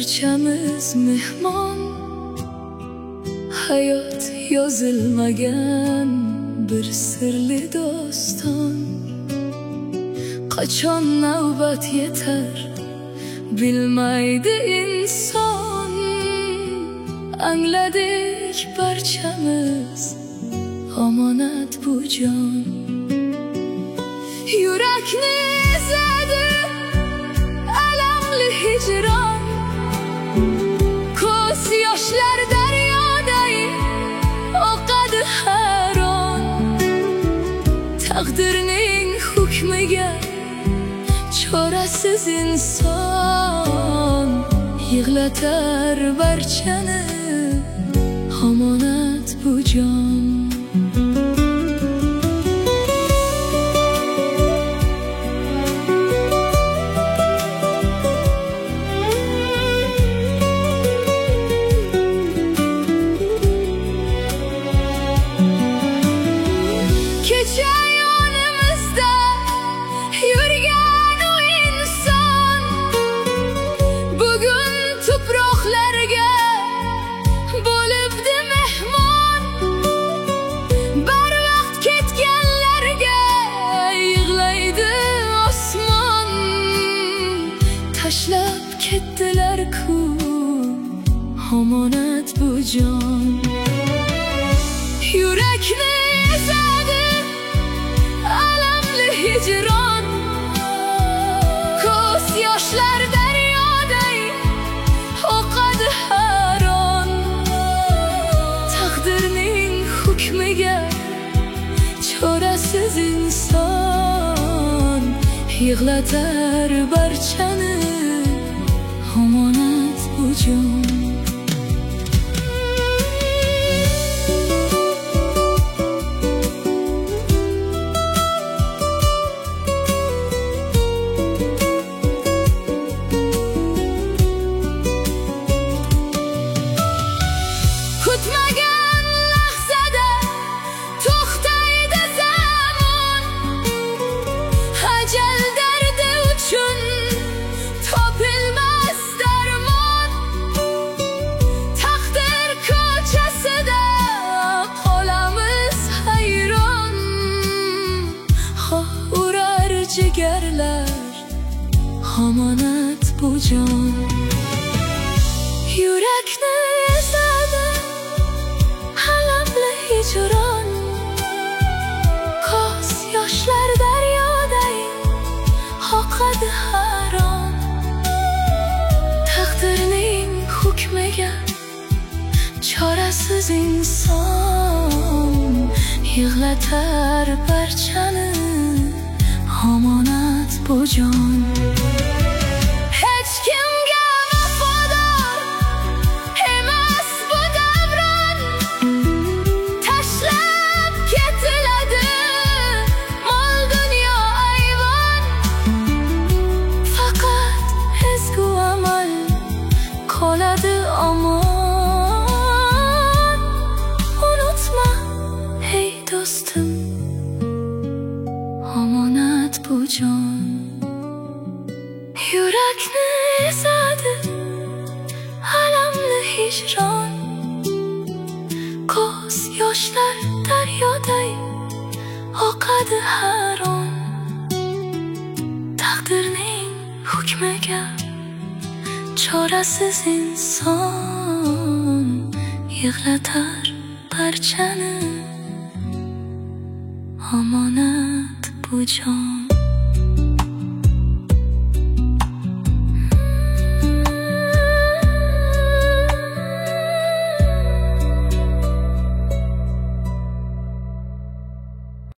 barchamiz mehmon. Hayot yozilmagan bir sirli doston. Qachon navbat yetar bilmaydi inson. Angladik barchamiz omonat bu jon. Yurakni ezadi alamli hijron. Ko'z yoshlar daryoday oqadi har on. Taqdirning hukmiga chorasiz inson. Yig'latar barchani omonat bu jon. Kecha yonimizda yurgan o inson bugun tuproqlarga bo'libdi mehmon. Barvaqt ketganlarga yig'laydi osmon. Tashlab ketdilar-ku omonat bu jon. Yurakni ezadi alamli hijron. Ko'z yoshlar daryoday oqadi har on. Taqdirning hukmiga chorasiz inson. Yig'latar barchani omonat bu jon. Kutmagan lahzada to'xtaydi zamon. Ajal dardi uchun topilmas darmon. Taqdir ko'chasida qolamiz hayron. Urar jigarlar omonat bu jon. Yurakni ezadi alamli hijron. Ko'z yoshlar daryoday oqadi har on. Taqdirning hukmiga chorasiz inson. Yig'latar barchani omonat bu jon. Hech kimga vafodor emas bu davron. Tashlab ketiladi mol dunyo ayvon. Faqat ezgu amal qoladi omon. Unutma ey do'stim omonat bu jon. Yurakni ezadi alamli hijron. Ko'z yoshlar daryoday oqadi har on. Taqdirning hukmiga chorasiz inson. Yig'latar barchani omonat bu jon.